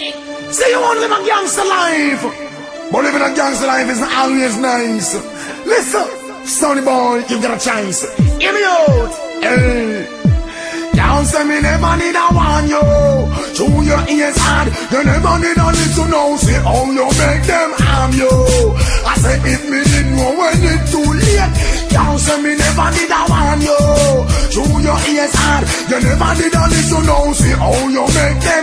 Say you want to live a gangster life, but living a gangster life is not always nice. Listen, Sonny boy, you got a chance. Hear me out. Hey. Can't say me never need a one you. Through your ears hard, you never need a little know. See how you make them harm you. I say if me didn't know when it's too late. Can't say me never need a one you. Through your ears hard, you never need a little know. See how you make them